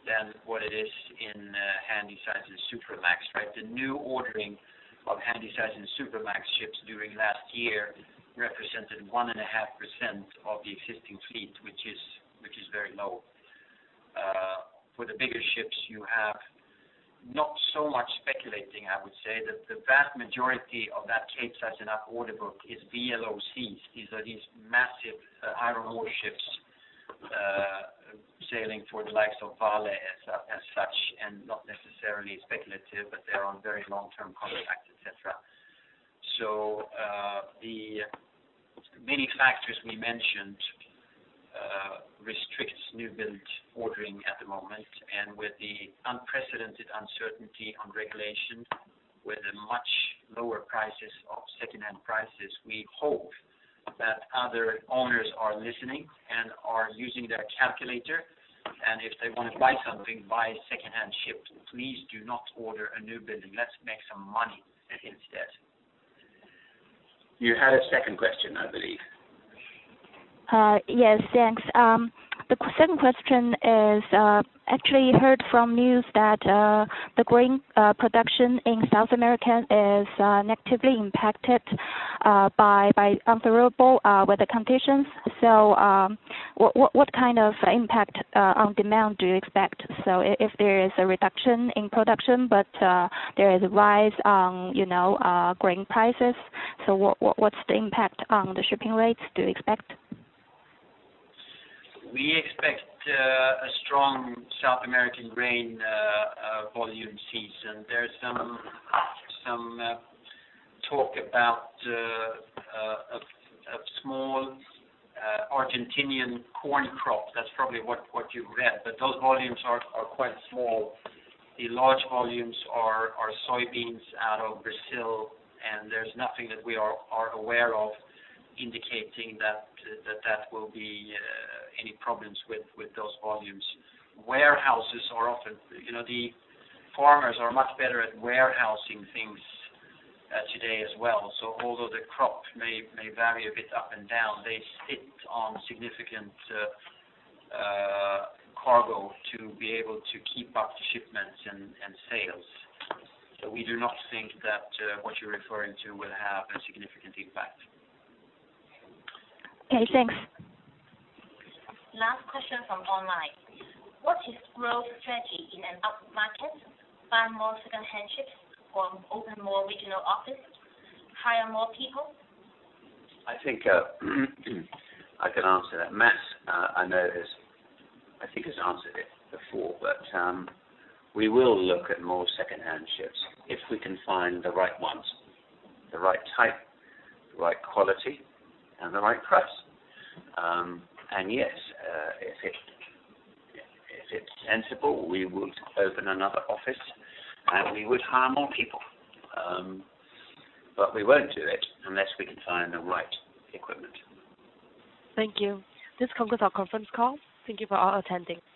than what it is in uh, Handysize and Supramax, right? The new ordering of Handysize and Supramax ships during last year represented one and a half percent of the existing fleet, which is which is very low. Uh, for the bigger ships, you have not so much speculating, I would say, that the vast majority of that Capesize and up order book is V L O Cs. These are these massive uh, iron ore ships uh, sailing for the likes of Vale as, uh, as such, and not necessarily speculative, but they're on very long-term contracts, et cetera. So uh, the many factors we mentioned Uh, restricts new build ordering at the moment, and with the unprecedented uncertainty on regulation, with the much lower prices of second-hand prices, we hope that other owners are listening and are using their calculator, and if they want to buy something, buy a second-hand ship. Please do not order a new building. Let's make some money instead. You had a second question, I believe. Uh, yes, thanks. Um, the second question is uh, actually heard from news that uh, the grain uh, production in South America is uh, negatively impacted uh, by by unfavorable uh, weather conditions. So, um, what, what what kind of impact uh, on demand do you expect? So, if there is a reduction in production, but uh, there is a rise on you know uh, grain prices, so what, what what's the impact on the shipping rates? Do you expect? We expect uh, a strong South American grain uh, uh, volume season. There's some some uh, talk about uh, uh, a, a small uh, Argentinian corn crop. That's probably what, what you've read, but those volumes are, are quite small. The large volumes are, are soybeans out of Brazil, and there's nothing that we are, are aware of indicating that uh, that that will be uh, any problems with, with those volumes. Warehouses are often, you know, the farmers are much better at warehousing things uh, today as well. So although the crop may, may vary a bit up and down, they sit on significant uh, uh, cargo to be able to keep up the shipments and, and sales. So we do not think that uh, what you're referring to will have a significant impact. Okay, thanks. Last question from online. What is growth strategy in an up market? Buy more second-hand ships or open more regional office? Hire more people? I think uh, I can answer that. Matt, uh, I know has, I think has answered it before, but um, we will look at more second-hand ships if we can find the right ones, the right type, the right quality, and the right price. Um, and yes, uh, if it if it's sensible, we would open another office and we would hire more people. Um, but we won't do it unless we can find the right equipment. Thank you. This concludes our conference call. Thank you for all attending.